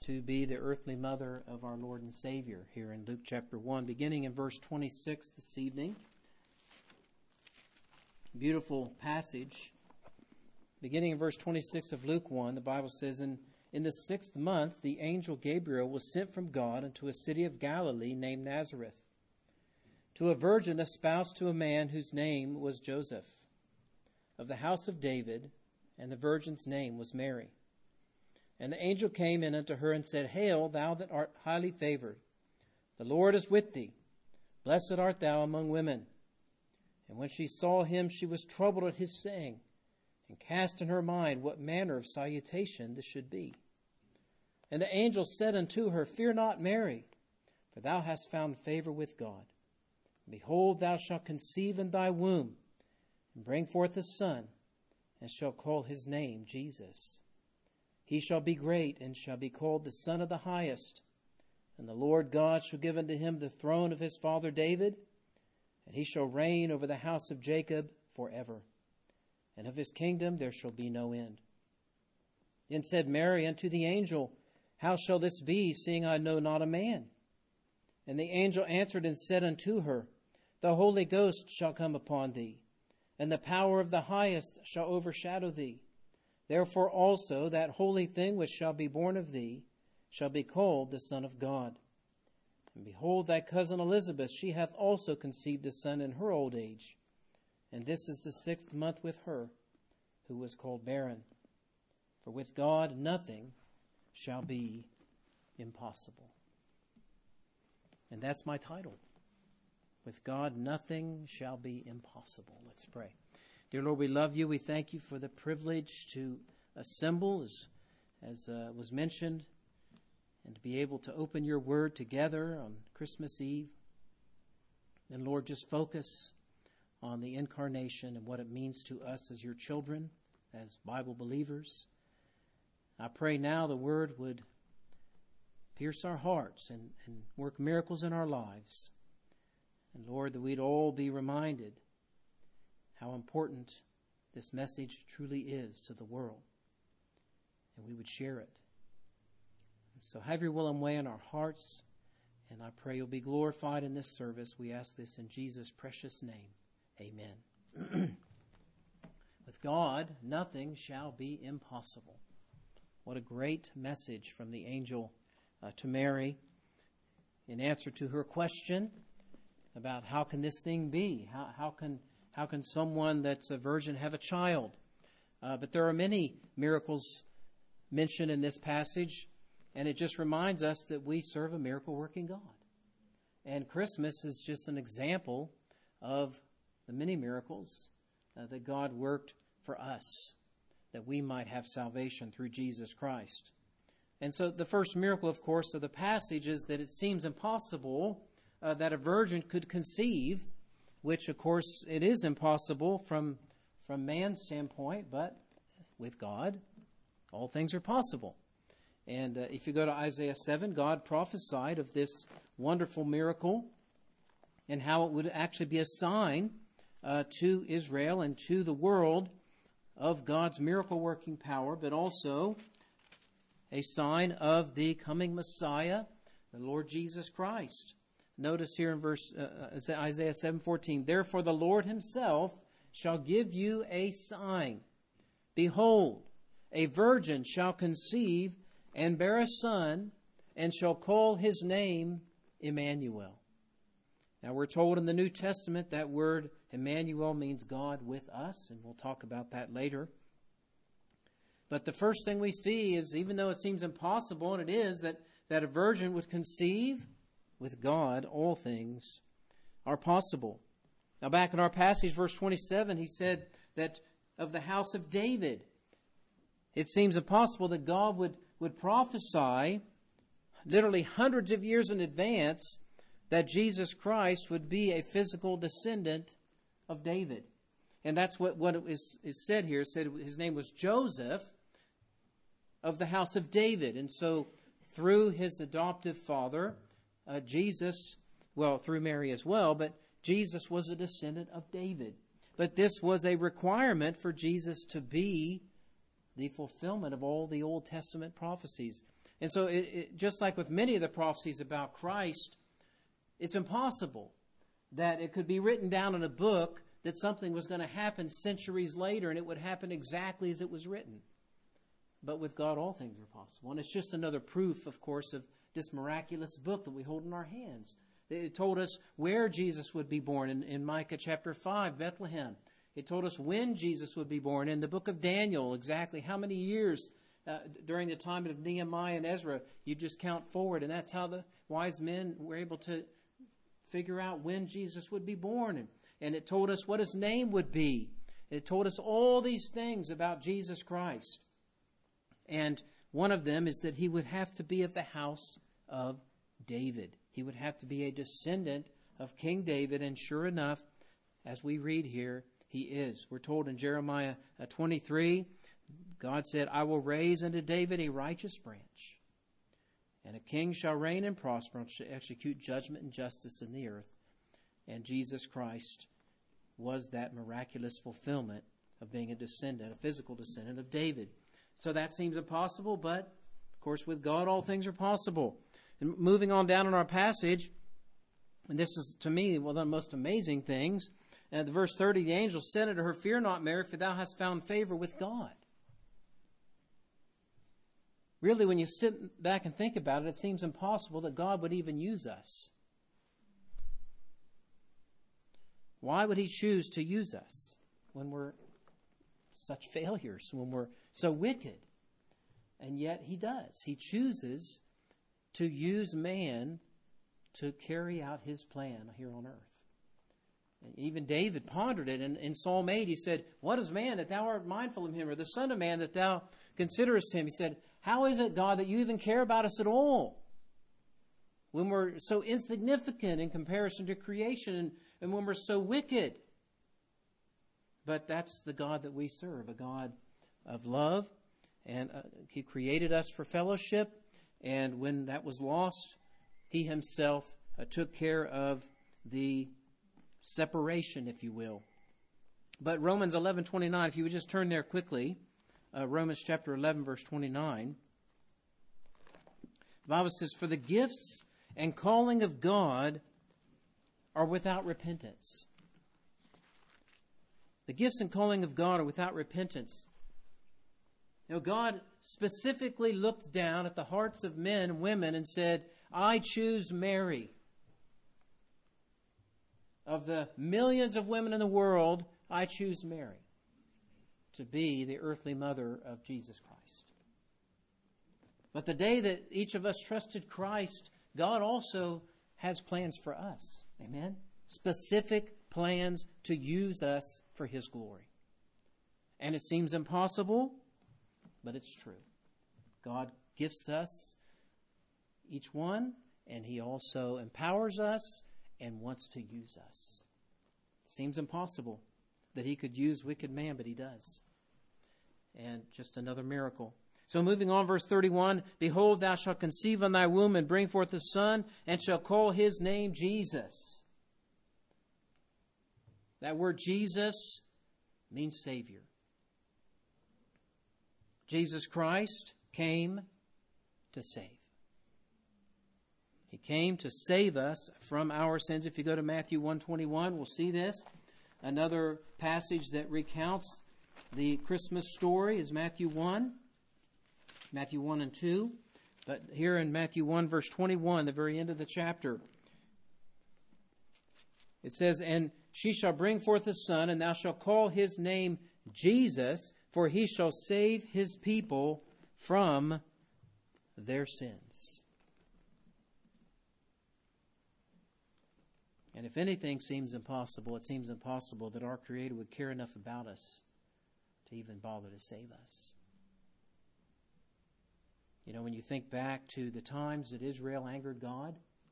to be the earthly mother of our Lord and Savior here in Luke chapter 1, beginning in verse 26 this evening. Beautiful passage. Beginning in verse 26 of Luke 1, the Bible says, In the 6th month, the angel Gabriel was sent from God into a city of Galilee named Nazareth, to a virgin espoused to a man whose name was Joseph, of the house of David, and the virgin's name was Mary. And the angel came in unto her and said, Hail, thou that art highly favored, the Lord is with thee. Blessed art thou among women. And when she saw him, she was troubled at his saying, and cast in her mind what manner of salutation this should be. And the angel said unto her, Fear not, Mary, for thou hast found favor with God. And behold, thou shalt conceive in thy womb, and bring forth a son, and shalt call his name Jesus. He shall be great, and shall be called the Son of the Highest. And the Lord God shall give unto him the throne of his father David, and he shall reign over the house of Jacob forever. And of his kingdom there shall be no end. Then said Mary unto the angel, How shall this be, seeing I know not a man? And the angel answered and said unto her, The Holy Ghost shall come upon thee, and the power of the Highest shall overshadow thee. Therefore also that holy thing which shall be born of thee shall be called the Son of God. And behold, thy cousin Elizabeth, she hath also conceived a son in her old age. And this is the 6th month with her, who was called barren. For with God nothing shall be impossible. And that's my title. With God nothing shall be impossible. Let's pray. Dear Lord, we love you. We thank you for the privilege to assemble, as was mentioned, and to be able to open your word together on Christmas Eve. And Lord, just focus on the incarnation and what it means to us as your children, as Bible believers. I pray now the word would pierce our hearts and work miracles in our lives. And Lord, that we'd all be reminded how important this message truly is to the world, and we would share it. And so have your will and way in our hearts, and I pray you'll be glorified in this service. We ask this in Jesus' precious name. Amen. With God, nothing shall be impossible. What a great message from the angel to Mary in answer to her question about how can this thing be? How can someone that's a virgin have a child? But there are many miracles mentioned in this passage, and it just reminds us that we serve a miracle-working God. And Christmas is just an example of the many miracles that God worked for us, that we might have salvation through Jesus Christ. And so the first miracle, of course, of the passage is that it seems impossible that a virgin could conceive, which, of course, it is impossible from man's standpoint, but with God, all things are possible. And if you go to Isaiah 7, God prophesied of this wonderful miracle and how it would actually be a sign to Israel and to the world of God's miracle-working power, but also a sign of the coming Messiah, the Lord Jesus Christ. Notice here in verse Isaiah 7:14, Therefore the Lord himself shall give you a sign. Behold, a virgin shall conceive and bear a son, and shall call his name Emmanuel. Now we're told in the New Testament that word Emmanuel means God with us, and we'll talk about that later. But the first thing we see is, even though it seems impossible, and it is, that a virgin would conceive, with God all things are possible. Now back in our passage, verse 27, he said that of the house of David, it seems impossible that God would prophesy literally hundreds of years in advance that Jesus Christ would be a physical descendant of David. And that's what is said here. It said his name was Joseph of the house of David. And so through his adoptive father, Jesus, well, through Mary as well, but Jesus was a descendant of David. But this was a requirement for Jesus to be the fulfillment of all the Old Testament prophecies. And so just like with many of the prophecies about Christ, it's impossible that it could be written down in a book that something was going to happen centuries later and it would happen exactly as it was written. But with God, all things are possible. And it's just another proof, of course, of this miraculous book that we hold in our hands. It told us where Jesus would be born in Micah chapter 5, Bethlehem. It told us when Jesus would be born. In the book of Daniel, exactly how many years during the time of Nehemiah and Ezra. You just count forward, and that's how the wise men were able to figure out when Jesus would be born. And it told us what his name would be. It told us all these things about Jesus Christ. And one of them is that he would have to be of the house of David. He would have to be a descendant of King David. And sure enough, as we read here, he is. We're told in Jeremiah 23, God said, I will raise unto David a righteous branch, and a king shall reign and prosper and shall execute judgment and justice in the earth. And Jesus Christ was that miraculous fulfillment of being a descendant, a physical descendant of David. So that seems impossible, but of course with God all things are possible. And moving on down in our passage, and this is to me one of the most amazing things. And verse 30, the angel said unto her, Fear not, Mary, for thou hast found favor with God. Really, when you step back and think about it, it seems impossible that God would even use us. Why would he choose to use us when we're such failures, when we're so wicked? And yet he does. He chooses to use man to carry out his plan here on earth. And even David pondered it in Psalm 8. He said, What is man that thou art mindful of him, or the son of man that thou considerest him? He said, How is it, God, that you even care about us at all? When we're so insignificant in comparison to creation and when we're so wicked. But that's the God that we serve, a God of love. And he created us for fellowship. And when that was lost, he himself took care of the separation, if you will. But Romans 11:29, if you would just turn there quickly, Romans chapter 11, verse 29. The Bible says, For the gifts and calling of God are without repentance. The gifts and calling of God are without repentance. You know, God specifically looked down at the hearts of men and women and said, I choose Mary. Of the millions of women in the world, I choose Mary to be the earthly mother of Jesus Christ. But the day that each of us trusted Christ, God also has plans for us. Amen? Specific plans to use us for his glory. And it seems impossible, but it's true. God gifts us, each one, and he also empowers us and wants to use us. It seems impossible that he could use wicked man, but he does. And just another miracle. So moving on, verse 31, Behold, thou shalt conceive in thy womb and bring forth a son, and shall call his name Jesus. That word Jesus means Savior. Jesus Christ came to save. He came to save us from our sins. If you go to Matthew 1:21, we'll see this. Another passage that recounts the Christmas story is Matthew 1. Matthew 1 and 2. But here in Matthew 1, verse 21, the very end of the chapter, it says, And she shall bring forth a son, and thou shalt call his name Jesus, for he shall save his people from their sins. And if anything seems impossible, it seems impossible that our Creator would care enough about us to even bother to save us. You know, when you think back to the times that Israel angered God,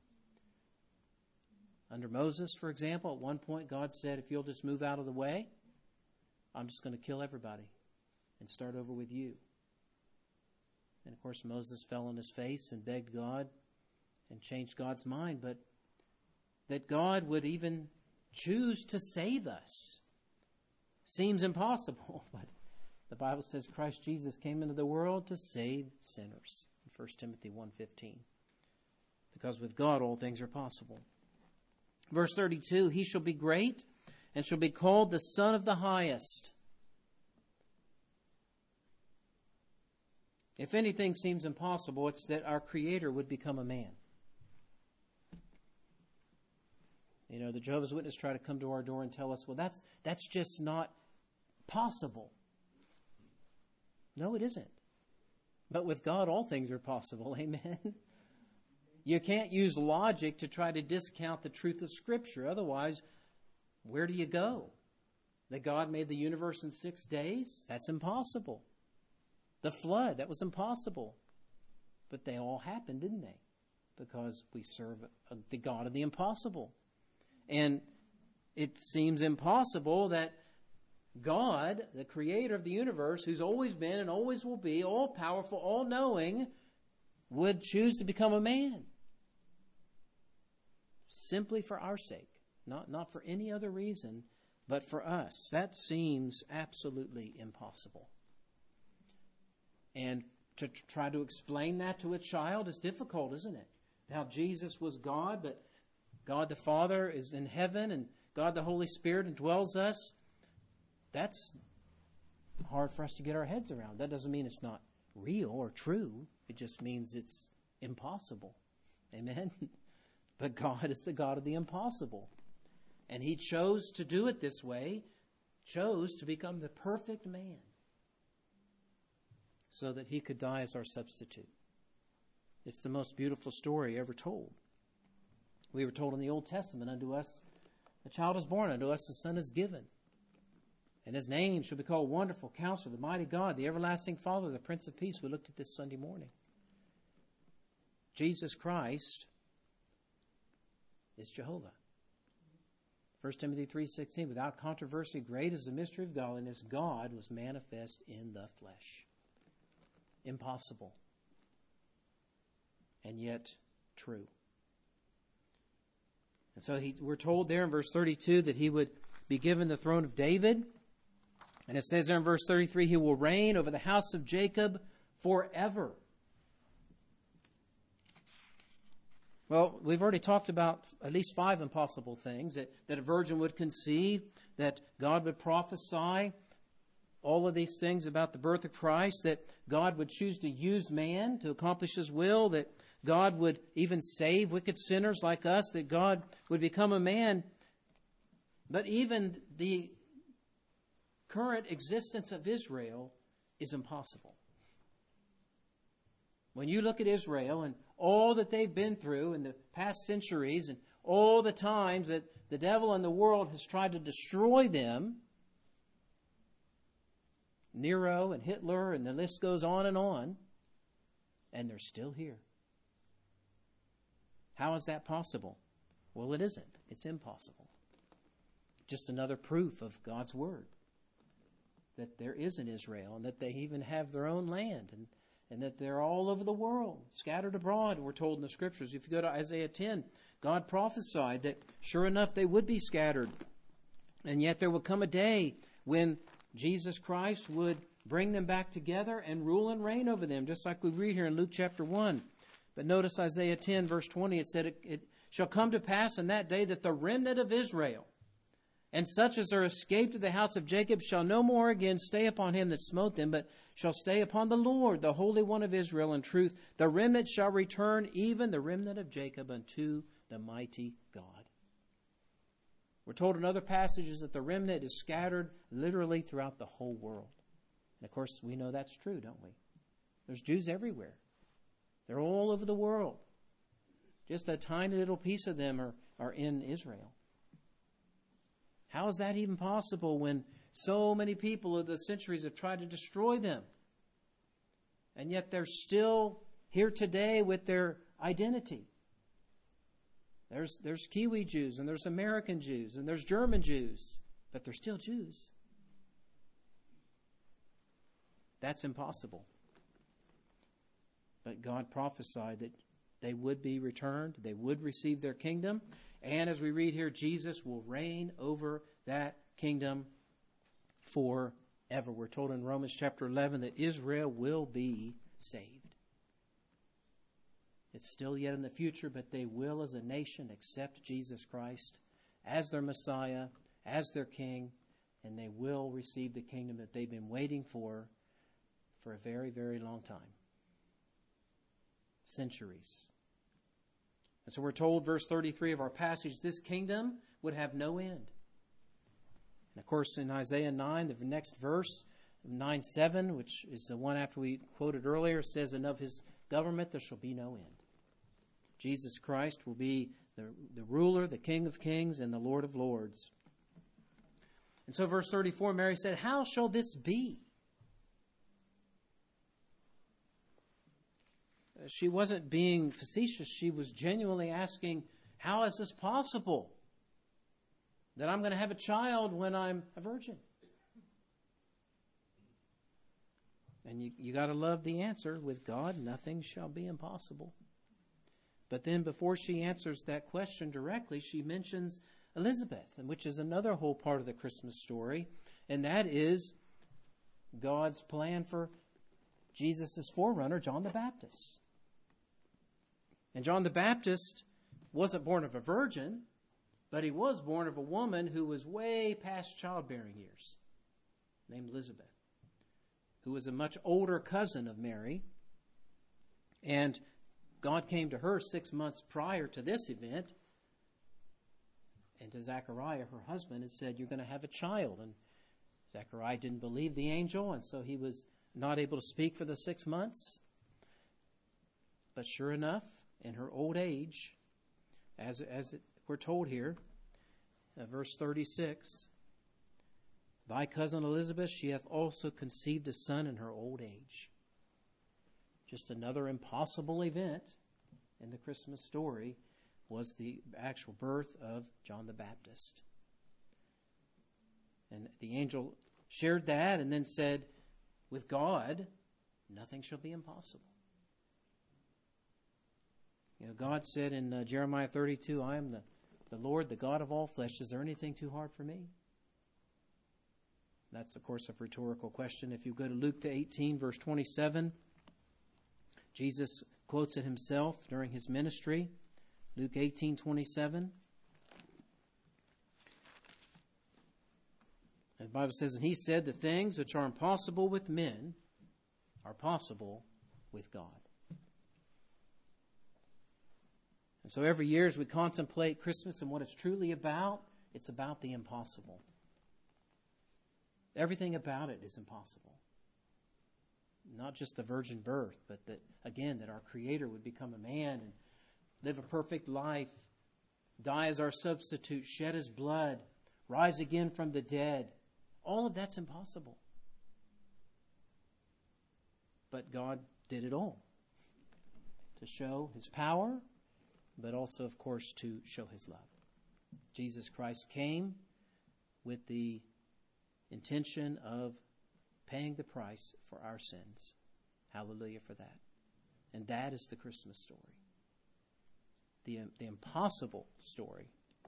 under Moses, for example, at one point God said, if you'll just move out of the way, I'm just going to kill everybody and start over with you. And of course Moses fell on his face and begged God and changed God's mind, but that God would even choose to save us seems impossible. But the Bible says Christ Jesus came into the world to save sinners. 1 Timothy 1:15. Because with God all things are possible. Verse 32, he shall be great and shall be called the Son of the Highest. If anything seems impossible, it's that our Creator would become a man. You know, the Jehovah's Witnesses try to come to our door and tell us, well, that's just not possible. No, it isn't. But with God, all things are possible. Amen. You can't use logic to try to discount the truth of Scripture. Otherwise, where do you go? That God made the universe in 6 days? That's impossible. The flood, that was impossible. But they all happened, didn't they? Because we serve the God of the impossible. And it seems impossible that God, the creator of the universe, who's always been and always will be, all-powerful, all-knowing, would choose to become a man. Simply for our sake. Not for any other reason, but for us. That seems absolutely impossible. And to try to explain that to a child is difficult, isn't it? How Jesus was God, but God the Father is in heaven, and God the Holy Spirit indwells us. That's hard for us to get our heads around. That doesn't mean it's not real or true. It just means it's impossible. Amen? But God is the God of the impossible. And He chose to do it this way, chose to become the perfect man so that He could die as our substitute. It's the most beautiful story ever told. We were told in the Old Testament, unto us a child is born, unto us a son is given. And His name shall be called Wonderful Counselor, the Mighty God, the Everlasting Father, the Prince of Peace. We looked at this Sunday morning. Jesus Christ is Jehovah. 1 Timothy 3:16, without controversy, great is the mystery of godliness. God was manifest in the flesh. Impossible. And yet true. And so we're told there in verse 32 that He would be given the throne of David. And it says there in verse 33, He will reign over the house of Jacob forever. Well, we've already talked about at least 5 impossible things. That a virgin would conceive, that God would prophesy, all of these things about the birth of Christ, that God would choose to use man to accomplish His will, that God would even save wicked sinners like us, that God would become a man. But even the current existence of Israel is impossible. When you look at Israel and all that they've been through in the past centuries and all the times that the devil and the world has tried to destroy them, Nero and Hitler and the list goes on, and they're still here. How is that possible? Well, it isn't. It's impossible. Just another proof of God's Word. That there is an Israel and that they even have their own land and that they're all over the world, scattered abroad, we're told in the Scriptures. If you go to Isaiah 10, God prophesied that sure enough they would be scattered. And yet there would come a day when Jesus Christ would bring them back together and rule and reign over them, just like we read here in Luke chapter 1. But notice Isaiah 10, verse 20, it said, It shall come to pass in that day that the remnant of Israel, and such as are escaped of the house of Jacob, shall no more again stay upon him that smote them, but shall stay upon the Lord, the Holy One of Israel, in truth. The remnant shall return, even the remnant of Jacob, unto the mighty God. We're told in other passages that the remnant is scattered literally throughout the whole world. And of course, we know that's true, don't we? There's Jews everywhere. They're all over the world. Just a tiny little piece of them are in Israel. How is that even possible when so many people of the centuries have tried to destroy them? And yet they're still here today with their identity. There's Kiwi Jews, and there's American Jews, and there's German Jews, but they're still Jews. That's impossible. But God prophesied that they would be returned, they would receive their kingdom, and as we read here, Jesus will reign over that kingdom forever. We're told in Romans chapter 11 that Israel will be saved. It's still yet in the future, but they will as a nation accept Jesus Christ as their Messiah, as their King, and they will receive the kingdom that they've been waiting for a very, very long time. Centuries. And so we're told, verse 33 of our passage, this kingdom would have no end. And of course, in Isaiah 9, the next verse, 9:7, which is the one after we quoted earlier, says, and of his government there shall be no end. Jesus Christ will be the ruler, the King of kings, and the Lord of lords. And so verse 34, Mary said, how shall this be? She wasn't being facetious. She was genuinely asking, how is this possible that I'm going to have a child when I'm a virgin? And you got to love the answer. With God, nothing shall be impossible. But then before she answers that question directly, she mentions Elizabeth, which is another whole part of the Christmas story. And that is God's plan for Jesus' forerunner, John the Baptist. And John the Baptist wasn't born of a virgin, but he was born of a woman who was way past childbearing years, named Elizabeth, who was a much older cousin of Mary. And God came to her 6 months prior to this event, and to Zechariah, her husband, and said, you're going to have a child. And Zechariah didn't believe the angel, and so he was not able to speak for the 6 months. But sure enough, in her old age, as we're told here, verse 36, thy cousin Elizabeth, she hath also conceived a son in her old age. Just another impossible event in the Christmas story was the actual birth of John the Baptist. And the angel shared that and then said, with God, nothing shall be impossible. You know, God said in Jeremiah 32, I am the Lord, the God of all flesh. Is there anything too hard for me? That's, of course, a rhetorical question. If you go to Luke 18, verse 27, Jesus quotes it himself during his ministry. Luke 18:27. The Bible says, and he said, the things which are impossible with men are possible with God. And so every year as we contemplate Christmas and what it's truly about, it's about the impossible. Everything about it is impossible. Not just the virgin birth, but that, again, that our Creator would become a man and live a perfect life, die as our substitute, shed his blood, rise again from the dead. All of that's impossible. But God did it all to show his power, but also, of course, to show his love. Jesus Christ came with the intention of paying the price for our sins. Hallelujah for that. And that is the Christmas story. The impossible story.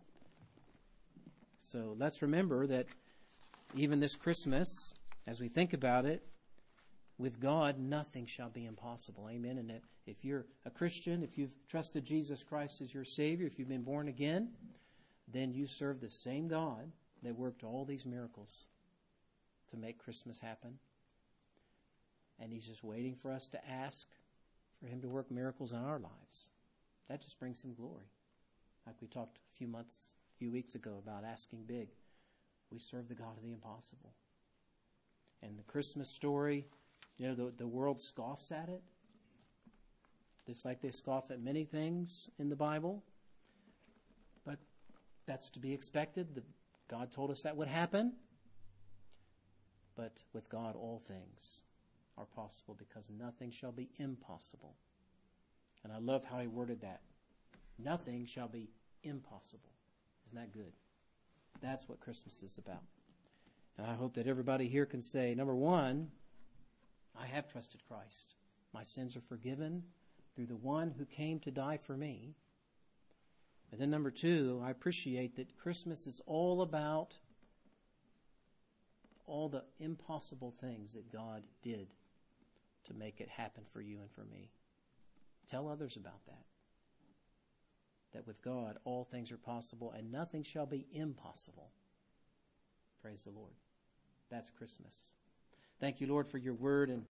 So let's remember that even this Christmas, as we think about it, with God, nothing shall be impossible. Amen. And if you're a Christian, if you've trusted Jesus Christ as your Savior, if you've been born again, then you serve the same God that worked all these miracles to make Christmas happen. And he's just waiting for us to ask for him to work miracles in our lives. That just brings him glory. Like we talked a few weeks ago about asking big. We serve the God of the impossible. And the Christmas story, you know, the world scoffs at it. Just like they scoff at many things in the Bible. But that's to be expected. God told us that would happen. But with God, all things are possible because nothing shall be impossible. And I love how he worded that. Nothing shall be impossible. Isn't that good? That's what Christmas is about. And I hope that everybody here can say, number one, I have trusted Christ. My sins are forgiven through the one who came to die for me. And then number two, I appreciate that Christmas is all about all the impossible things that God did to make it happen for you and for me. Tell others about that. That with God, all things are possible and nothing shall be impossible. Praise the Lord. That's Christmas. Thank you, Lord, for your word. And